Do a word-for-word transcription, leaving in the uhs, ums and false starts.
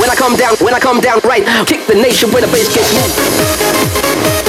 when I come down, when I come down right, kick the nation where the bass gets moved.